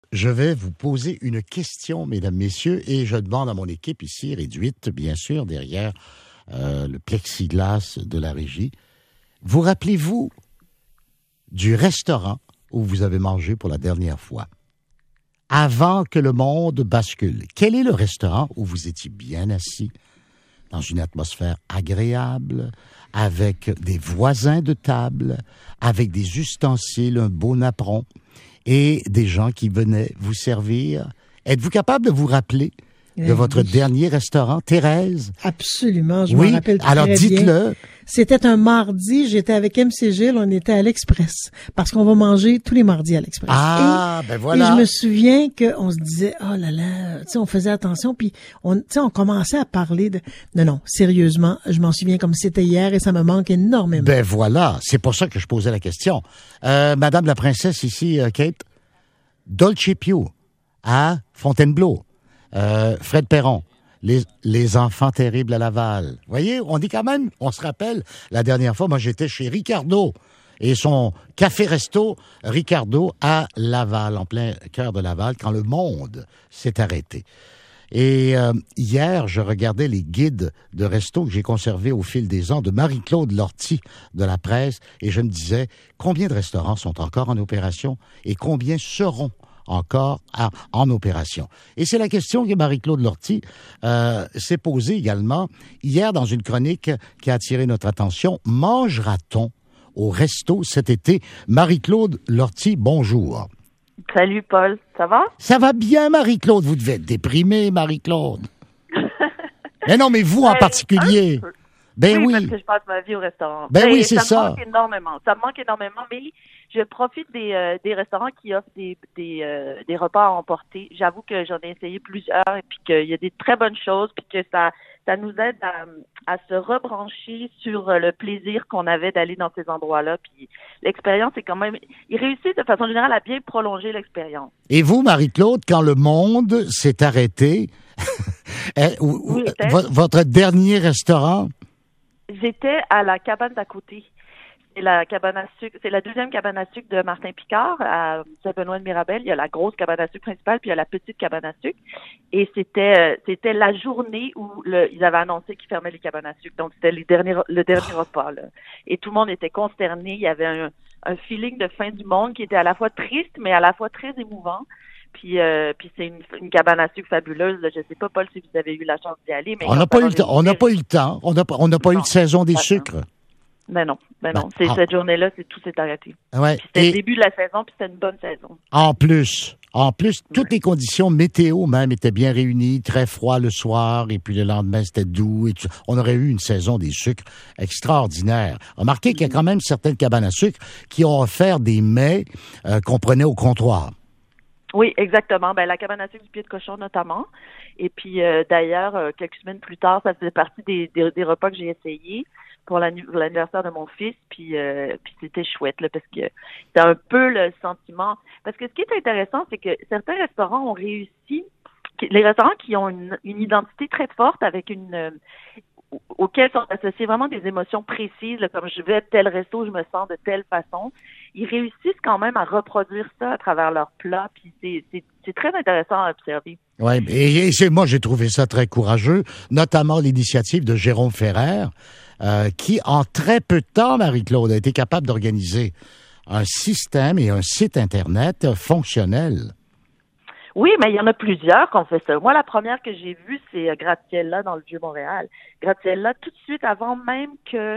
Je vais vous poser une question, mesdames, messieurs, et je demande à mon équipe ici, réduite, bien sûr, derrière le plexiglas de la régie. Vous rappelez-vous du restaurant où vous avez mangé pour la dernière fois? Avant que le monde bascule, quel est le restaurant où vous étiez bien assis, dans une atmosphère agréable, avec des voisins de table, avec des ustensiles, un beau napperon, et des gens qui venaient vous servir? Êtes-vous capable de vous rappeler de votre dernier restaurant, Thérèse? Absolument, je m'en rappelle très bien. Alors dites-le. C'était un mardi, j'étais avec MC Gilles, on était à l'Express, parce qu'on va manger tous les mardis à l'Express. Ben voilà. Et je me souviens qu'on se disait, oh là là, tu sais, on faisait attention, puis on commençait à parler de... Non, sérieusement, je m'en souviens comme c'était hier et ça me manque énormément. Ben voilà, c'est pour ça que je posais la question. Madame la princesse ici, Kate, Dolce Pio, à Fontainebleau, Fred Perron, les enfants terribles à Laval. Vous voyez, on dit quand même, on se rappelle, la dernière fois, moi j'étais chez Ricardo et son café-resto Ricardo à Laval, en plein cœur de Laval, quand le monde s'est arrêté. Et hier, je regardais les guides de resto que j'ai conservés au fil des ans de Marie-Claude Lortie de la presse et je me disais, combien de restaurants sont encore en opération et combien seront encore en opération? Et c'est la question que Marie-Claude Lortie s'est posée également hier dans une chronique qui a attiré notre attention. Mangera-t-on au resto cet été? Marie-Claude Lortie, bonjour. Salut Paul, ça va? Ça va bien, Marie-Claude. Vous devez être déprimée, Marie-Claude. Mais non, mais vous en particulier. Ben oui. Parce que je passe ma vie au restaurant. Ben oui, c'est ça. Ça me manque énormément. Ça me manque énormément, mais je profite des restaurants qui offrent des repas à emporter. J'avoue que j'en ai essayé plusieurs et puis qu'il y a des très bonnes choses puis que ça nous aide à se rebrancher sur le plaisir qu'on avait d'aller dans ces endroits-là. Puis l'expérience est quand même... Ils réussissent de façon générale à bien prolonger l'expérience. Et vous, Marie-Claude, quand le monde s'est arrêté, votre dernier restaurant? J'étais à la cabane d'à côté. C'est la cabane à sucre, c'est la deuxième cabane à sucre de Martin Picard à Saint-Benoît-de-Mirabel. Il y a la grosse cabane à sucre principale, puis il y a la petite cabane à sucre. Et c'était la journée où ils avaient annoncé qu'ils fermaient les cabanes à sucre. Donc c'était le dernier repas, là. Et tout le monde était consterné. Il y avait un feeling de fin du monde qui était à la fois triste, mais à la fois très émouvant. Puis c'est une cabane à sucre fabuleuse. Là. Je sais pas, Paul, si vous avez eu la chance d'y aller. Mais on n'a pas eu le temps. On n'a pas eu le temps. On n'a pas eu de saison des sucres. Ben non. Cette journée-là, tout s'est arrêté. Ouais. C'était le début de la saison, puis c'était une bonne saison. En plus, toutes les conditions météo même étaient bien réunies, très froid le soir, et puis le lendemain, c'était doux. Et on aurait eu une saison des sucres extraordinaire. Remarquez qu'il y a quand même certaines cabanes à sucre qui ont offert des mets qu'on prenait au comptoir. Oui, exactement. Ben la cabane à sucre du pied de cochon notamment. Et puis d'ailleurs, quelques semaines plus tard, ça faisait partie des repas que j'ai essayés pour l'anniversaire de mon fils, puis c'était chouette là, parce que c'est un peu le sentiment. Parce que ce qui est intéressant, c'est que certains restaurants ont réussi, les restaurants qui ont une identité très forte avec auxquels sont associées vraiment des émotions précises, là, comme je vais à tel resto, je me sens de telle façon. Ils réussissent quand même à reproduire ça à travers leurs plats, puis c'est très intéressant à observer. Oui, moi j'ai trouvé ça très courageux, notamment l'initiative de Jérôme Ferrer, qui en très peu de temps, Marie-Claude, a été capable d'organiser un système et un site Internet fonctionnel. Oui, mais il y en a plusieurs qui ont fait ça. Moi, la première que j'ai vue, c'est Graziella dans le Vieux-Montréal. Graziella, tout de suite avant même que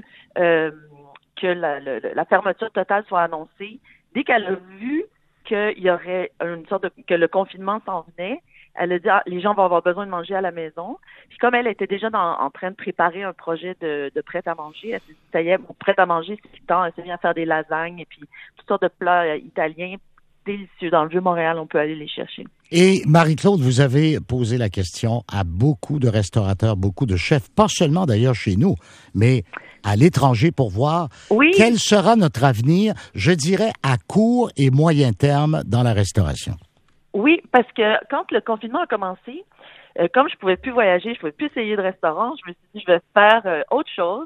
la fermeture totale soit annoncée, dès qu'elle a vu qu'il y aurait que le confinement s'en venait, elle a dit les gens vont avoir besoin de manger à la maison. Puis comme elle était déjà en train de préparer un projet de prêt-à-manger, elle s'est dit ça y est, prêt-à-manger, c'est le temps. Elle s'est mise à faire des lasagnes et puis toutes sortes de plats italiens délicieux. Dans le Vieux-Montréal, on peut aller les chercher. Et Marie-Claude, vous avez posé la question à beaucoup de restaurateurs, beaucoup de chefs, pas seulement d'ailleurs chez nous, mais à l'étranger pour voir quel sera notre avenir, je dirais, à court et moyen terme dans la restauration. Oui, parce que quand le confinement a commencé, comme je pouvais plus voyager, je pouvais plus essayer de restaurant, je me suis dit, je vais faire autre chose.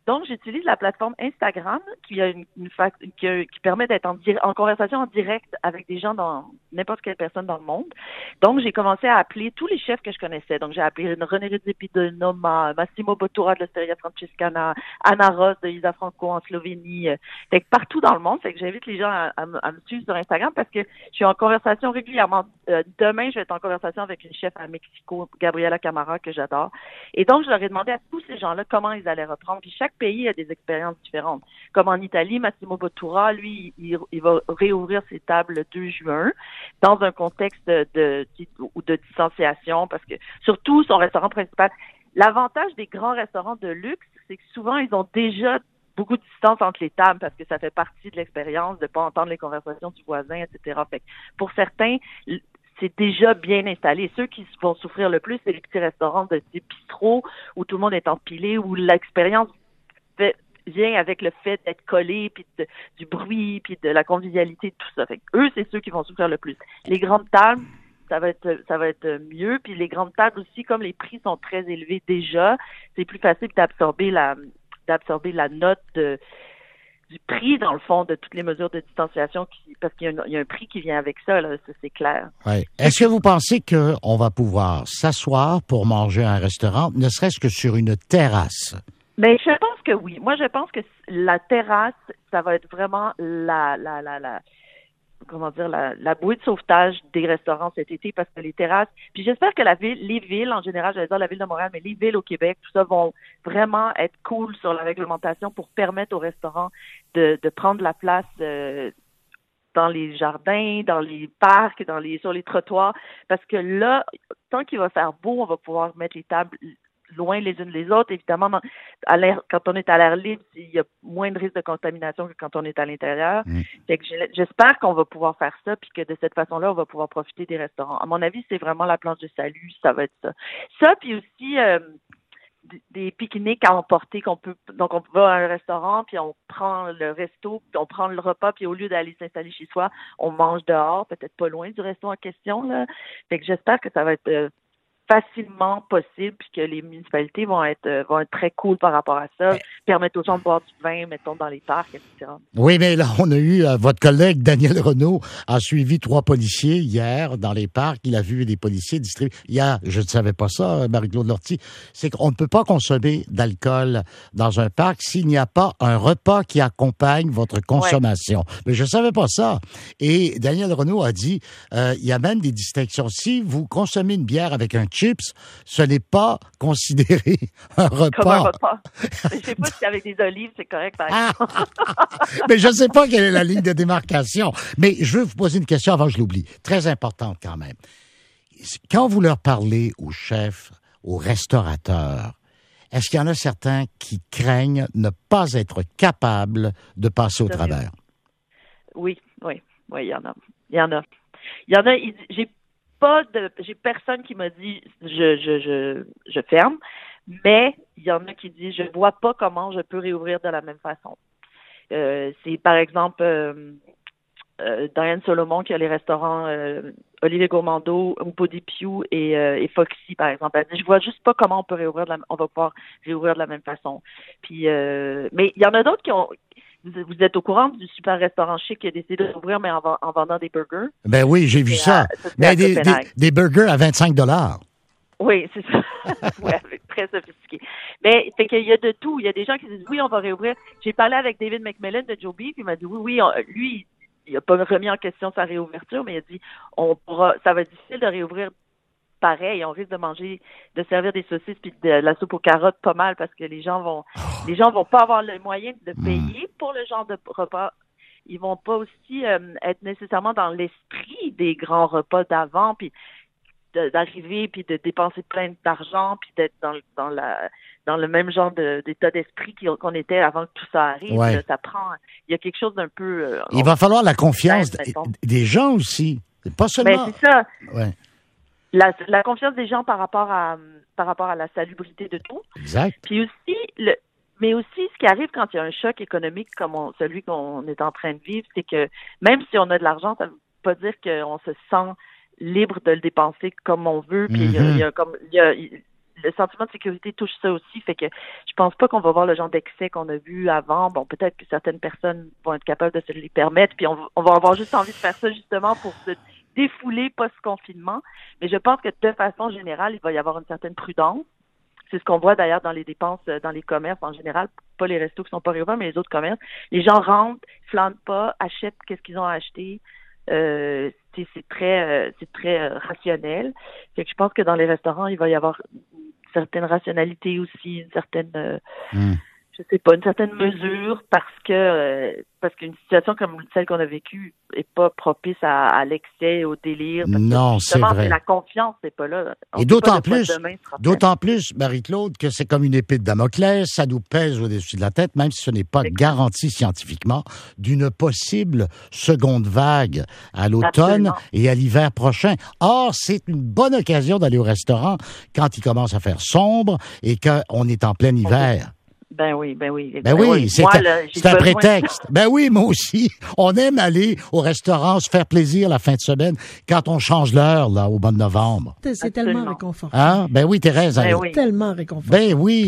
Donc, j'utilise la plateforme Instagram qui a qui permet d'être en conversation en direct avec des gens dans n'importe quelle personne dans le monde. Donc, j'ai commencé à appeler tous les chefs que je connaissais. Donc, j'ai appelé René Redzepi de Noma, Massimo Bottura de l'Osteria Francescana, Anna Ross de Isa Franco en Slovénie. Fait que partout dans le monde, fait que j'invite les gens à me suivre sur Instagram parce que je suis en conversation régulièrement. Demain, je vais être en conversation avec une chef à Mexico, Gabriela Camara, que j'adore. Et donc, je leur ai demandé à tous ces gens-là comment ils allaient reprendre. Puis chaque pays a des expériences différentes. Comme en Italie, Massimo Bottura, lui, il va réouvrir ses tables le 2 juin dans un contexte de distanciation parce que surtout son restaurant principal. L'avantage des grands restaurants de luxe, c'est que souvent, ils ont déjà beaucoup de distance entre les tables parce que ça fait partie de l'expérience de pas entendre les conversations du voisin, etc. Fait que pour certains, c'est déjà bien installé. Ceux qui vont souffrir le plus, c'est les petits restaurants de type bistrot où tout le monde est empilé, où l'expérience vient avec le fait d'être collé, puis du bruit, puis de la convivialité, tout ça. Fait que eux, c'est ceux qui vont souffrir le plus. Les grandes tables, ça va être mieux. Puis les grandes tables aussi, comme les prix sont très élevés déjà, c'est plus facile d'absorber la note du prix, dans le fond, de toutes les mesures de distanciation, parce qu'il y a un prix qui vient avec ça, là, ça c'est clair. Ouais. Est-ce que vous pensez qu'on va pouvoir s'asseoir pour manger à un restaurant, ne serait-ce que sur une terrasse? Mais je pense que oui. Moi, je pense que la terrasse, ça va être vraiment la bouée de sauvetage des restaurants cet été parce que les terrasses, puis j'espère que les villes en général, j'allais dire la ville de Montréal, mais les villes au Québec, tout ça vont vraiment être cool sur la réglementation pour permettre aux restaurants de prendre la place dans les jardins, dans les parcs, sur les trottoirs, parce que là, tant qu'il va faire beau, on va pouvoir mettre les tables loin les unes des autres. Évidemment, quand on est à l'air libre, il y a moins de risque de contamination que quand on est à l'intérieur. Fait que j'espère qu'on va pouvoir faire ça, puis que de cette façon-là, on va pouvoir profiter des restaurants. À mon avis, c'est vraiment la planche de salut, ça va être ça. Ça, puis aussi des pique-niques à emporter donc on va à un restaurant, puis on prend le resto, puis on prend le repas, puis au lieu d'aller s'installer chez soi, on mange dehors, peut-être pas loin du resto en question, là. Fait que j'espère que ça va être facilement possible, puis que les municipalités vont être très cool par rapport à ça, permettre aux gens de boire du vin, mettons, dans les parcs, etc. Oui, mais là, on a eu votre collègue Daniel Renaud a suivi 3 policiers hier dans les parcs. Il a vu des policiers distribuer. Hier, je ne savais pas ça, Marie-Claude Lortie, c'est qu'on ne peut pas consommer d'alcool dans un parc s'il n'y a pas un repas qui accompagne votre consommation. Ouais. Mais je ne savais pas ça. Et Daniel Renaud a dit, il y a même des distinctions. Si vous consommez une bière avec un chips, ce n'est pas considéré un repas. Comme un repas. Je ne sais pas si avec des olives, c'est correct, par exemple. Mais je ne sais pas quelle est la ligne de démarcation. Mais je veux vous poser une question avant que je l'oublie. Très importante quand même. Quand vous leur parlez aux chefs, aux restaurateurs, est-ce qu'il y en a certains qui craignent ne pas être capables de passer au travers? Oui, il y en a. J'ai personne qui m'a dit je ferme, mais il y en a qui disent je vois pas comment je peux réouvrir de la même façon. C'est par exemple Diane Solomon qui a les restaurants Olivier Gourmando, Mpodi Piu et Foxy par exemple. Elle dit je vois juste pas comment on va pouvoir réouvrir de la même façon. Puis mais il y en a d'autres qui ont. Vous êtes au courant du super restaurant chic qui a décidé d'ouvrir, mais en vendant des burgers? Ben oui, j'ai vu ça. Mais des burgers à 25 $. Oui, c'est ça. Oui, très sophistiqué. Mais fait qu'il y a de tout. Il y a des gens qui disent oui, on va réouvrir. J'ai parlé avec David McMillan de Joe Beef, il m'a dit oui, lui, il n'a pas remis en question sa réouverture, mais il a dit ça va être difficile de réouvrir pareil, on risque de servir des saucisses puis de la soupe aux carottes pas mal parce que les gens vont pas avoir le moyen de payer pour le genre de repas. Ils vont pas aussi être nécessairement dans l'esprit des grands repas d'avant puis d'arriver puis de dépenser plein d'argent puis d'être dans le même genre d'état d'esprit qu'on était avant que tout ça arrive. Ouais. Là, il y a quelque chose d'un peu il va falloir la confiance des gens aussi. Pas seulement. Ben, c'est ça. Ouais. La confiance des gens par rapport à la salubrité de tout. Exact. Puis aussi mais aussi ce qui arrive quand il y a un choc économique comme celui qu'on est en train de vivre, c'est que même si on a de l'argent, ça ne veut pas dire qu'on se sent libre de le dépenser comme on veut. Puis le sentiment de sécurité touche ça aussi, fait que je pense pas qu'on va voir le genre d'excès qu'on a vu avant. Bon, peut-être que certaines personnes vont être capables de se les permettre, puis on va avoir juste envie de faire ça justement pour se défouler post-confinement. Mais je pense que de façon générale, il va y avoir une certaine prudence. C'est ce qu'on voit d'ailleurs dans les dépenses, dans les commerces en général, pas les restos qui sont pas réouverts, mais les autres commerces. Les gens rentrent, flânent pas, achètent qu'est-ce qu'ils ont acheté. C'est très rationnel. Fait que je pense que dans les restaurants, il va y avoir une certaine rationalité aussi, une certaine je sais pas, une certaine mesure parce qu'une situation comme celle qu'on a vécue est pas propice à l'excès, au délire. Non, c'est vrai. La confiance n'est pas là. Et d'autant plus, Marie-Claude, que c'est comme une épée de Damoclès, ça nous pèse au-dessus de la tête, même si ce n'est pas garanti scientifiquement, d'une possible seconde vague à l'automne et à l'hiver prochain. Or, c'est une bonne occasion d'aller au restaurant quand il commence à faire sombre et qu'on est en plein hiver. Ben oui. C'est un prétexte. Ben oui, moi aussi. On aime aller au restaurant, se faire plaisir la fin de semaine quand on change l'heure, là, au mois de novembre. C'est tellement réconfortant. Hein? Ben oui, Thérèse. C'est tellement réconfortant. Ben oui.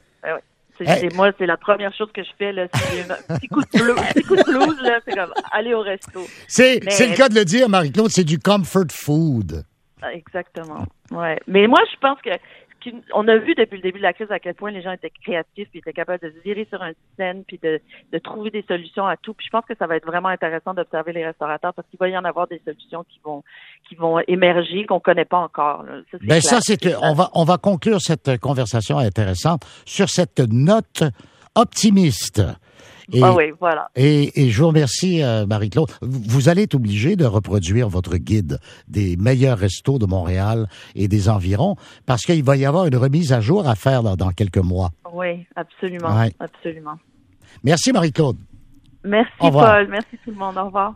Moi, c'est la première chose que je fais, là. C'est un petit coup de blues, là. C'est comme aller au resto. C'est le cas de le dire, Marie-Claude, c'est du comfort food. Exactement. Ouais. Mais moi, je pense que on a vu depuis le début de la crise à quel point les gens étaient créatifs, puis étaient capables de se virer sur un système, puis de trouver des solutions à tout. Puis je pense que ça va être vraiment intéressant d'observer les restaurateurs parce qu'il va y en avoir des solutions qui vont émerger qu'on connaît pas encore. Là. On va conclure cette conversation intéressante sur cette note optimiste. Oui, voilà. Et je vous remercie, Marie-Claude. Vous allez être obligé de reproduire votre guide des meilleurs restos de Montréal et des environs, parce qu'il va y avoir une remise à jour à faire là, dans quelques mois. Oui, absolument. Ouais. Absolument. Merci, Marie-Claude. Merci, Paul. Merci tout le monde. Au revoir.